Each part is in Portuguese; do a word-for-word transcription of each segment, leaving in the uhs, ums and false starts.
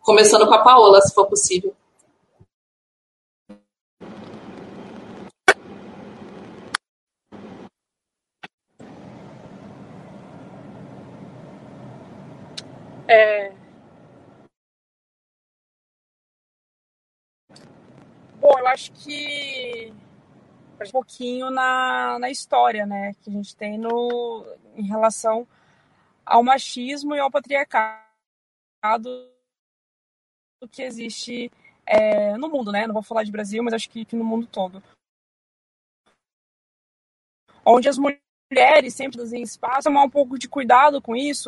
Começando com a Paola, se for possível. É... Bom, eu acho que um pouquinho na, na história, né, que a gente tem no, em relação ao machismo e ao patriarcado que existe é, no mundo, né? Não vou falar de Brasil, mas acho que, que no mundo todo. Onde as mulheres sempre em espaço, tomar um pouco de cuidado com isso,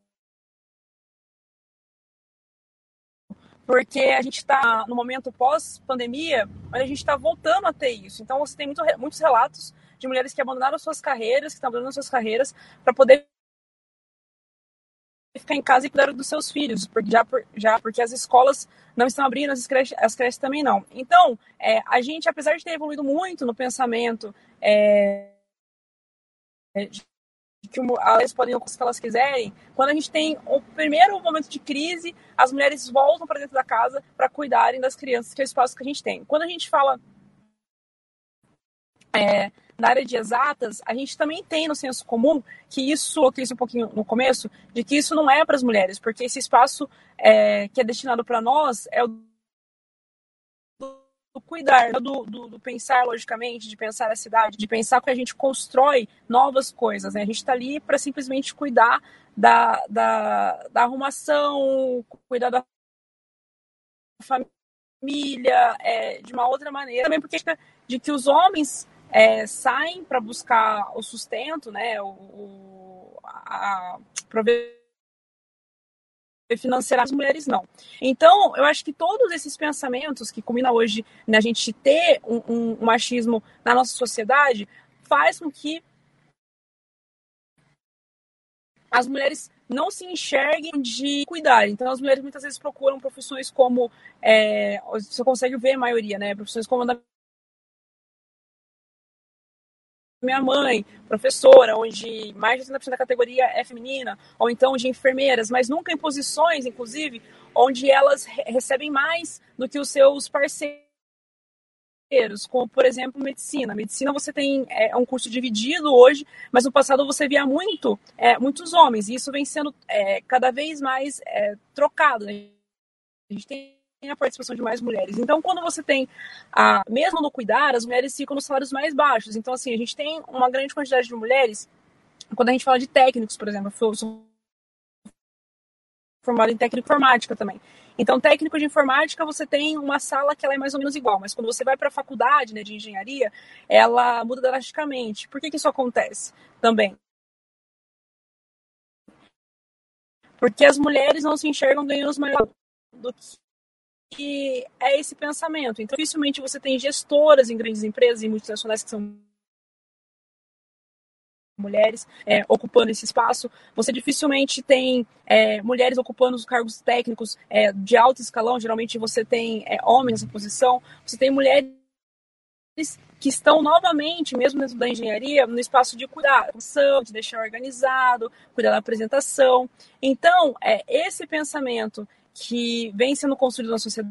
porque a gente está no momento pós-pandemia, onde a gente está voltando a ter isso. Então, você tem muito, muitos relatos de mulheres que abandonaram suas carreiras, que estão abandonando suas carreiras, para poder ficar em casa e cuidar dos seus filhos, porque já, já porque as escolas não estão abrindo, as creches, as creches também não. Então, é, a gente, apesar de ter evoluído muito no pensamento, é, que elas podem ocultar o que elas quiserem, quando a gente tem o primeiro momento de crise, as mulheres voltam para dentro da casa para cuidarem das crianças, que é o espaço que a gente tem. Quando a gente fala é, na área de exatas, a gente também tem no senso comum que isso, eu coloquei isso um pouquinho no começo, de que isso não é para as mulheres, porque esse espaço é, que é destinado para nós é o do cuidar, do, do, do pensar logicamente, de pensar a cidade, de pensar que a gente constrói novas coisas, né? A gente está ali para simplesmente cuidar da, da, da arrumação, cuidar da família, é, de uma outra maneira, também porque de que os homens é, saem para buscar o sustento, né? O, o, a, a prover financeira, as mulheres não. Então, eu acho que todos esses pensamentos que culminam hoje na gente ter um, um, um machismo na nossa sociedade faz com que as mulheres não se enxerguem de cuidar. Então, as mulheres muitas vezes procuram profissões como, é, você consegue ver a maioria, né? Profissões como a da minha mãe, professora, onde mais de setenta por cento da categoria é feminina, ou então de enfermeiras, mas nunca em posições, inclusive, onde elas re- recebem mais do que os seus parceiros, como, por exemplo, medicina. Medicina você tem é, um curso dividido hoje, mas no passado você via muito, é, muitos homens, e isso vem sendo é, cada vez mais é, trocado, né? A gente tem a participação de mais mulheres. Então, quando você tem, a, mesmo no cuidar, as mulheres ficam nos salários mais baixos. Então, assim, a gente tem uma grande quantidade de mulheres, quando a gente fala de técnicos, por exemplo, eu sou formada em técnico de informática também. Então, técnico de informática, você tem uma sala que ela é mais ou menos igual, mas quando você vai para a faculdade, né, de engenharia, ela muda drasticamente. Por que que isso acontece também? Porque as mulheres não se enxergam ganhando maior do que que é esse pensamento. Então, dificilmente você tem gestoras em grandes empresas e multinacionais que são mulheres é, ocupando esse espaço. Você dificilmente tem é, mulheres ocupando os cargos técnicos é, de alto escalão. Geralmente você tem é, homens nessa posição. Você tem mulheres que estão novamente, mesmo dentro da engenharia, no espaço de cuidar, de deixar organizado, cuidar da apresentação. Então, é, esse pensamento que vem sendo construído na sociedade,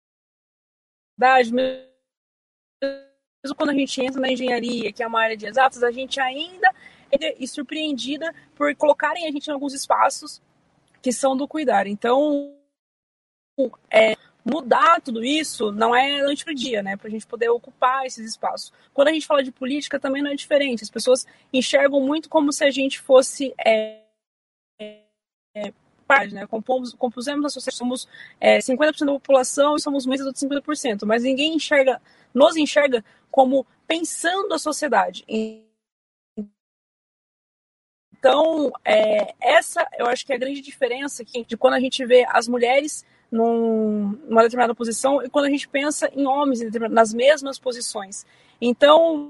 mesmo quando a gente entra na engenharia, que é uma área de exatas, a gente ainda é surpreendida por colocarem a gente em alguns espaços que são do cuidar. Então, é, mudar tudo isso não é noite para o dia, né? Para a gente poder ocupar esses espaços. Quando a gente fala de política, também não é diferente. As pessoas enxergam muito como se a gente fosse... É, é, Né? Compomos, compusemos a sociedade, somos é, cinquenta por cento da população e somos muitos outros cinquenta por cento, mas ninguém enxerga, nos enxerga como pensando a sociedade. Então, é, essa eu acho que é a grande diferença aqui, de quando a gente vê as mulheres num, numa determinada posição e quando a gente pensa em homens nas mesmas posições. Então,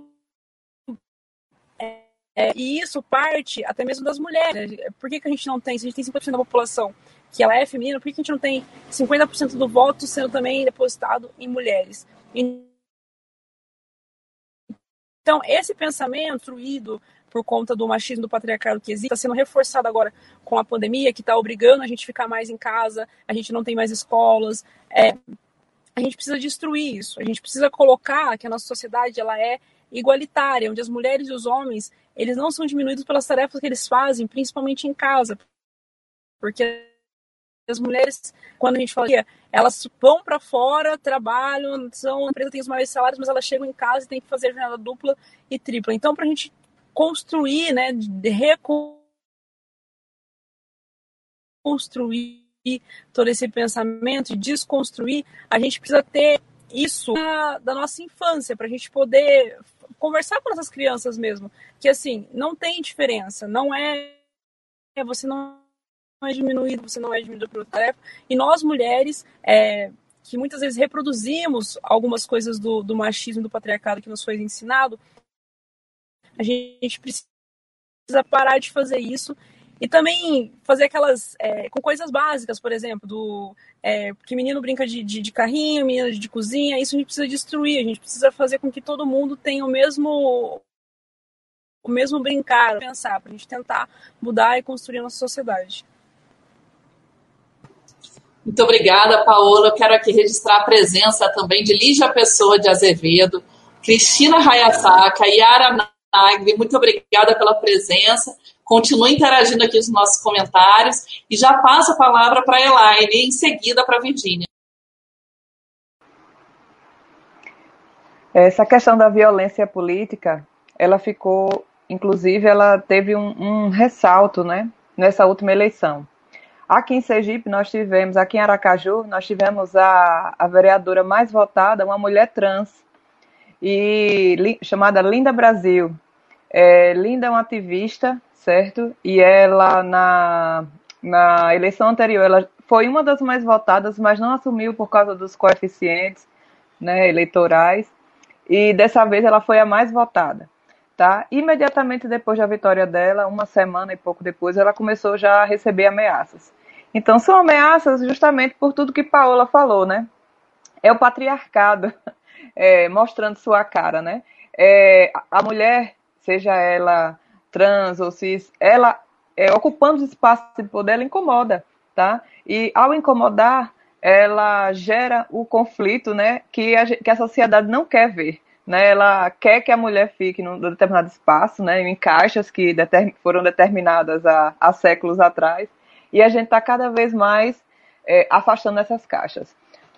É, e isso parte até mesmo das mulheres. Por que, que a gente não tem, se a gente tem cinquenta por cento da população que ela é feminina, por que, que a gente não tem cinquenta por cento do voto sendo também depositado em mulheres? Então, esse pensamento construído por conta do machismo, do patriarcado que existe, está sendo reforçado agora com a pandemia, que está obrigando a gente a ficar mais em casa, a gente não tem mais escolas. É, a gente precisa destruir isso, a gente precisa colocar que a nossa sociedade ela é igualitária, onde as mulheres e os homens eles não são diminuídos pelas tarefas que eles fazem, principalmente em casa, porque as mulheres, quando a gente fala, elas vão para fora, trabalham, são, a empresa tem os maiores salários, mas elas chegam em casa e tem que fazer jornada dupla e tripla. Então, para a gente construir, né, de reconstruir todo esse pensamento, de desconstruir, a gente precisa ter isso da, da nossa infância, para a gente poder conversar com essas crianças mesmo, que assim, não tem diferença, não é, você não não é diminuído, você não é diminuído pela tarefa. E nós, mulheres, é, que muitas vezes reproduzimos algumas coisas do, do machismo, do patriarcado que nos foi ensinado, a gente precisa parar de fazer isso e também fazer aquelas, é, com coisas básicas, por exemplo, do é, que menino brinca de, de, de carrinho, menina de, de cozinha, isso a gente precisa destruir, a gente precisa fazer com que todo mundo tenha o mesmo, o mesmo brincar, pensar, para a gente tentar mudar e construir a nossa sociedade. Muito obrigada, Paola. Eu quero aqui registrar a presença também de Lígia Pessoa de Azevedo, Cristina Hayasaka, Yara Nagli. Muito obrigada pela presença. Continue interagindo aqui nos nossos comentários e já passo a palavra para a Elaine e em seguida para a Virgínia. Essa questão da violência política, ela ficou, inclusive, ela teve um, um ressalto, né, nessa última eleição. Aqui em Sergipe, nós tivemos, aqui em Aracaju, nós tivemos a, a vereadora mais votada, uma mulher trans, e, li, chamada Linda Brasil. É, Linda é uma ativista, certo? E ela, na, na eleição anterior, ela foi uma das mais votadas, mas não assumiu por causa dos coeficientes, né, eleitorais, e dessa vez ela foi a mais votada. Tá? Imediatamente depois da vitória dela, uma semana e pouco depois, ela começou já a receber ameaças. Então, são ameaças justamente por tudo que Paola falou, né? É o patriarcado é, mostrando sua cara, né? É, a mulher, seja ela trans ou cis, ela é, ocupando os espaços de poder, ela incomoda, tá? E ao incomodar, ela gera o conflito, né? Que a, que a sociedade não quer ver. Né, ela quer que a mulher fique num determinado espaço, né, em caixas que determin, foram determinadas há, há séculos atrás, e a gente está cada vez mais é, afastando essas caixas.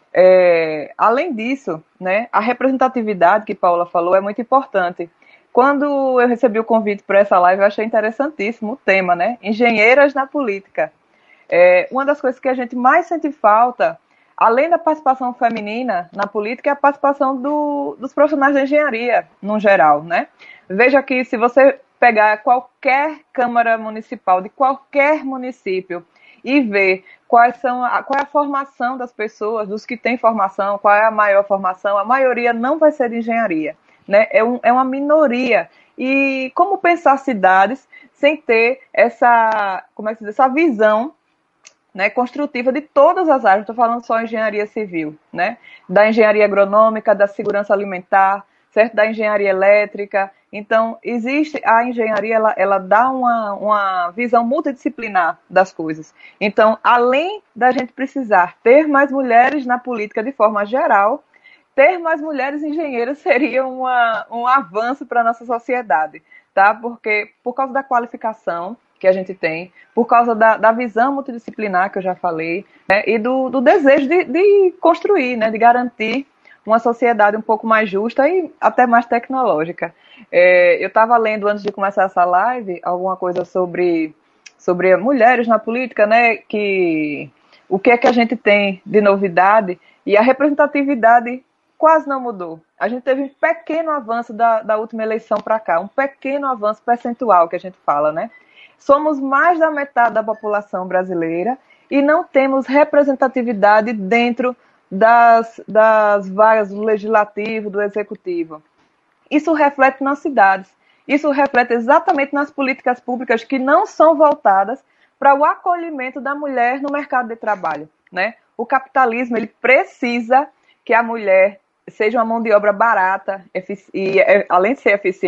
É, além disso, né, a representatividade que Paola falou é muito importante. Quando eu recebi o convite para essa live, eu achei interessantíssimo o tema, né, engenheiras na política. É, uma das coisas que a gente mais sente falta, além da participação feminina na política, é a participação do, dos profissionais da engenharia, no geral, né? Veja que se você pegar qualquer Câmara Municipal de qualquer município e ver quais são a, qual é a formação das pessoas, dos que têm formação, qual é a maior formação, a maioria não vai ser de engenharia, né? É, um, é uma minoria. E como pensar cidades sem ter essa, como é que se diz, essa visão, né, construtiva de todas as áreas, não estou falando só engenharia civil, né, da engenharia agronômica, da segurança alimentar, certo, da engenharia elétrica. Então, existe a engenharia, ela, ela dá uma, uma visão multidisciplinar das coisas. Então, além da gente precisar ter mais mulheres na política de forma geral, ter mais mulheres engenheiras seria uma, um avanço para a nossa sociedade, tá? Porque, por causa da qualificação que a gente tem, por causa da, da visão multidisciplinar que eu já falei, né, e do, do desejo de, de construir, né, de garantir uma sociedade um pouco mais justa e até mais tecnológica. É, eu estava lendo, antes de começar essa live, alguma coisa sobre, sobre mulheres na política, né, que o que é que a gente tem de novidade, e a representatividade quase não mudou. A gente teve um pequeno avanço da, da última eleição para cá, um pequeno avanço percentual que a gente fala, né? Somos mais da metade da população brasileira e não temos representatividade dentro das, das vagas do legislativo, do executivo. Isso reflete nas cidades. Isso reflete exatamente nas políticas públicas que não são voltadas para o acolhimento da mulher no mercado de trabalho, né? O capitalismo, ele precisa que a mulher seja uma mão de obra barata e, além de ser eficiente,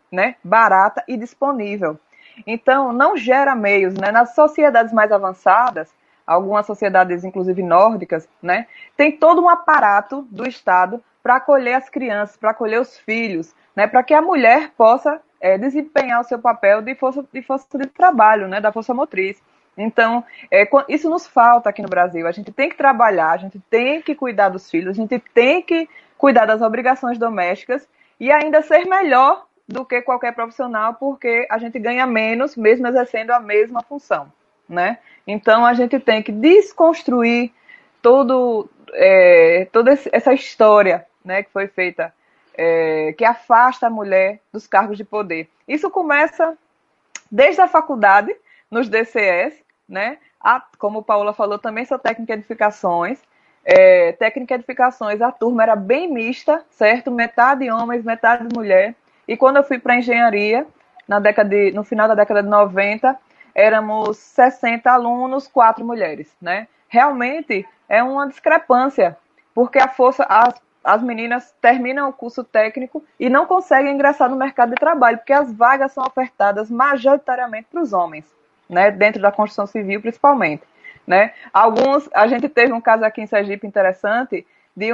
né, barata e disponível. Então, não gera meios, né? Nas sociedades mais avançadas, algumas sociedades, inclusive nórdicas, né, tem todo um aparato do Estado para acolher as crianças, para acolher os filhos, né, para que a mulher possa é, desempenhar o seu papel de força de, força de trabalho, né, da força motriz. Então, é, isso nos falta aqui no Brasil. A gente tem que trabalhar, a gente tem que cuidar dos filhos, a gente tem que cuidar das obrigações domésticas e ainda ser melhor do que qualquer profissional, porque a gente ganha menos, mesmo exercendo a mesma função, né? Então, a gente tem que desconstruir todo, é, toda essa história, né, que foi feita, é, que afasta a mulher dos cargos de poder. Isso começa desde a faculdade, nos D C S, né? A, como a Paola falou, também sou técnica de edificações. É, técnica de edificações, a turma era bem mista, certo? Metade homens, metade mulher. E quando eu fui para a engenharia, na década de, no final da década de noventa, éramos sessenta alunos, quatro mulheres, né? Realmente é uma discrepância, porque a força, as, as meninas terminam o curso técnico e não conseguem ingressar no mercado de trabalho, porque as vagas são ofertadas majoritariamente para os homens, né? Dentro da construção civil, principalmente, né? Alguns, a gente teve um caso aqui em Sergipe interessante de,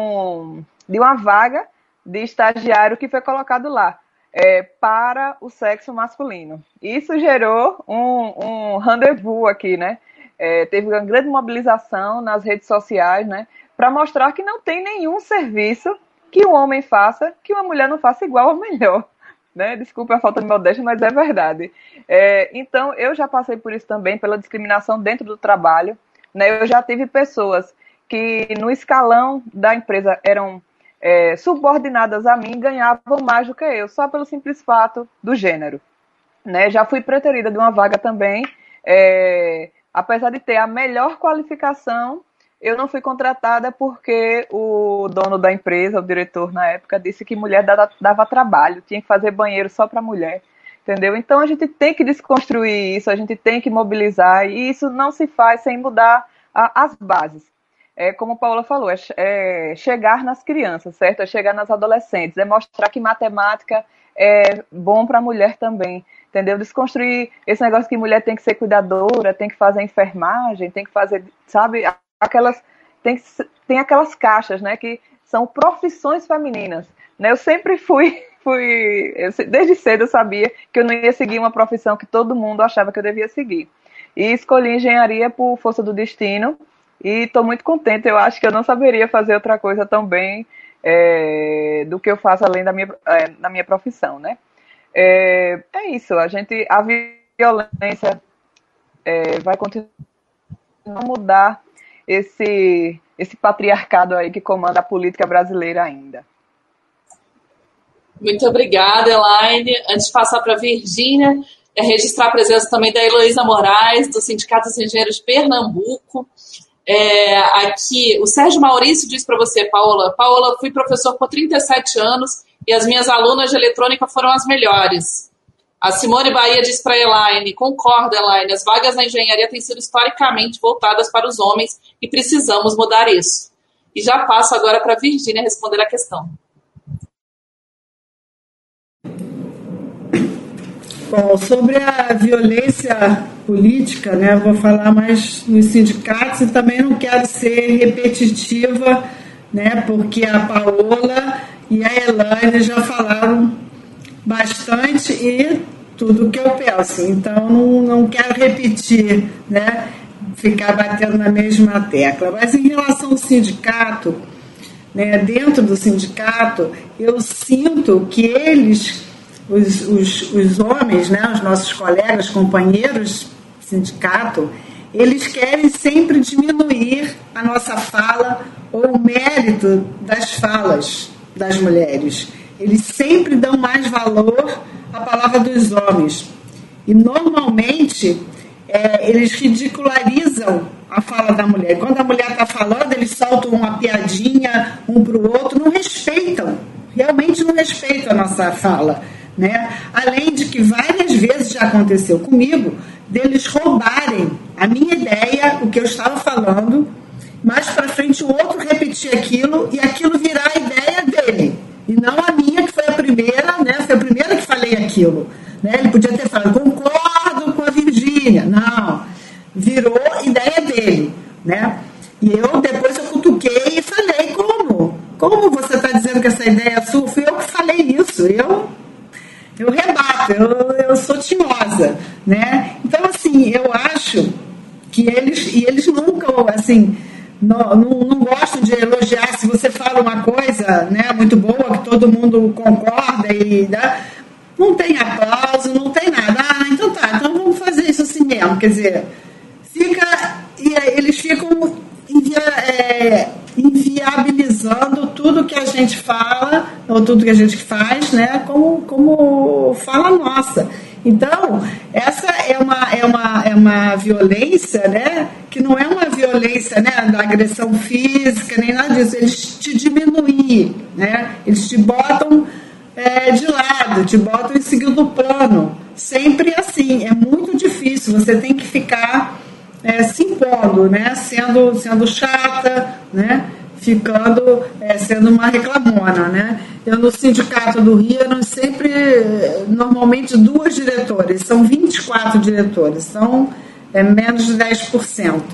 um, de uma vaga de estagiário que foi colocado lá é, para o sexo masculino. Isso gerou um, um rendezvous aqui, né? É, teve uma grande mobilização nas redes sociais, né? Para mostrar que não tem nenhum serviço que um homem faça que uma mulher não faça igual ou melhor, né? Desculpa a falta de modéstia, mas é verdade. É, então, eu já passei por isso também, pela discriminação dentro do trabalho, né? Eu já tive pessoas que no escalão da empresa eram É, subordinadas a mim, ganhavam mais do que eu, só pelo simples fato do gênero, né? Já fui preterida de uma vaga também, é, apesar de ter a melhor qualificação, eu não fui contratada porque o dono da empresa, o diretor na época, disse que mulher dava, dava trabalho, tinha que fazer banheiro só para mulher, entendeu? Então a gente tem que desconstruir isso, a gente tem que mobilizar, e isso não se faz sem mudar a, as bases. É, como a Paola falou, é, é chegar nas crianças, certo? É chegar nas adolescentes, é mostrar que matemática é bom para a mulher também, entendeu? Desconstruir esse negócio que mulher tem que ser cuidadora, tem que fazer enfermagem, tem que fazer, sabe, aquelas, tem, tem aquelas caixas, né, que são profissões femininas, né? Eu sempre fui, fui eu, desde cedo eu sabia que eu não ia seguir uma profissão que todo mundo achava que eu devia seguir. E escolhi engenharia por força do destino, e estou muito contente. Eu acho que eu não saberia fazer outra coisa tão bem é, do que eu faço além da minha, é, da minha profissão, né? É, é isso, a gente, a violência é, vai continuar a mudar esse, esse patriarcado aí que comanda a política brasileira ainda. Muito obrigada, Elaine. Antes de passar para a Virgínia, é registrar a presença também da Heloísa Moraes, do Sindicato dos Engenheiros de Pernambuco. É, aqui, o Sérgio Maurício diz para você, Paola, Paola, fui professor por trinta e sete anos e as minhas alunas de eletrônica foram as melhores. A Simone Bahia diz para a Elaine, concorda, Elaine, as vagas na engenharia têm sido historicamente voltadas para os homens e precisamos mudar isso. E já passo agora para a Virgínia responder a questão. Bom, sobre a violência política, né, vou falar mais nos sindicatos e também não quero ser repetitiva, né, porque a Paola e a Elaine já falaram bastante e tudo o que eu penso. Então, não, não quero repetir, né, ficar batendo na mesma tecla. Mas em relação ao sindicato, né, dentro do sindicato, eu sinto que eles... Os, os, os homens, né, os nossos colegas, companheiros do sindicato, eles querem sempre diminuir a nossa fala ou o mérito das falas das mulheres. Eles sempre dão mais valor à palavra dos homens. E, normalmente, é, eles ridicularizam a fala da mulher. Quando a mulher está falando, eles soltam uma piadinha um para o outro, não respeitam, realmente não respeitam a nossa fala. Né? Além de que várias vezes já aconteceu comigo deles roubarem a minha ideia, o que eu estava falando, mais para frente o outro repetir aquilo e aquilo virar a ideia dele e não a minha, que foi a primeira, né, fui a primeira que falei aquilo. Né? Ele podia ter falado, concordo com a Virgínia. Não, virou ideia dele. Né? E eu, depois eu cutuquei e falei, como? Como você está dizendo que essa ideia é sua? Fui eu que falei isso. Eu, eu rebato, eu, eu sou tinhosa. Né? Então, assim, eu acho que eles, e eles nunca, assim, não, não, não gostam de elogiar. Se você fala uma coisa, né, muito boa, que todo mundo concorda e dá, não tem aplauso, não tem nada. Ah, então tá, então vamos fazer isso assim mesmo. Quer dizer, fica, e eles ficam invia, é, inviabilizando tudo que a gente fala, ou tudo que a gente faz, né, como, como fala nossa. Então, essa é uma, é uma, é uma violência, né, que não é uma violência, né, da agressão física, nem nada disso. Eles te diminuem, né, eles te botam é, de lado, te botam em segundo plano. Sempre assim, é muito difícil, você tem que ficar é, se impondo, né, sendo, sendo chata, né, ficando, é, sendo uma reclamona, né? Eu no Sindicato do Rio, eu sempre, normalmente duas diretoras, são vinte e quatro diretoras, são é, menos de dez por cento,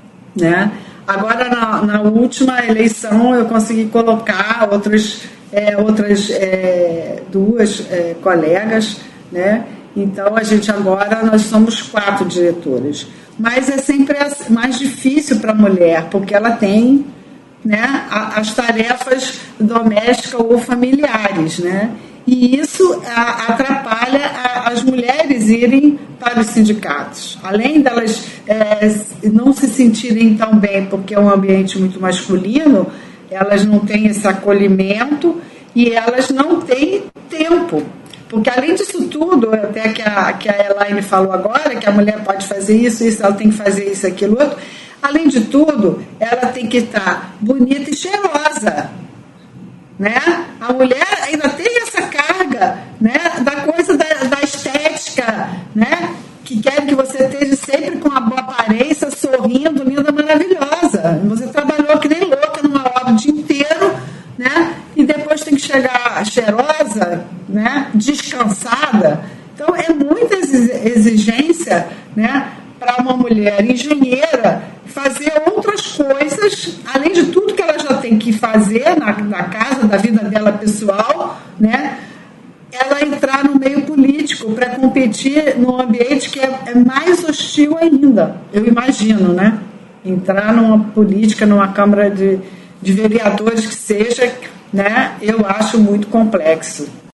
né? Agora, na, na última eleição, eu consegui colocar outras, é, outras é, duas é, colegas, né? Então, a gente agora, nós somos quatro diretoras. Mas é sempre mais difícil para a mulher, porque ela tem, né, as tarefas domésticas ou familiares, né? E isso atrapalha as mulheres irem para os sindicatos. Além delas é, não se sentirem tão bem, porque é um ambiente muito masculino, elas não têm esse acolhimento e elas não têm tempo. Porque além disso tudo, até que a, que a Elaine falou agora, que a mulher pode fazer isso, isso, ela tem que fazer isso, aquilo, outro. Além de tudo, ela tem que estar bonita e cheirosa, né? A mulher ainda tem essa carga, né, da coisa da, da estética, né? Que querem que você esteja sempre com uma boa aparência, sorrindo, linda, maravilhosa. Você trabalhou que nem louca numa obra o dia inteiro, né? E depois tem que chegar cheirosa, né? Descansada. Então, é muita exigência, né, para uma mulher engenheira fazer outras coisas, além de tudo que ela já tem que fazer na, na casa, da vida dela pessoal, né? Ela entrar no meio político para competir num ambiente que é, é mais hostil ainda, eu imagino, né? Entrar numa política, numa Câmara de, de Vereadores que seja, né? Eu acho muito complexo.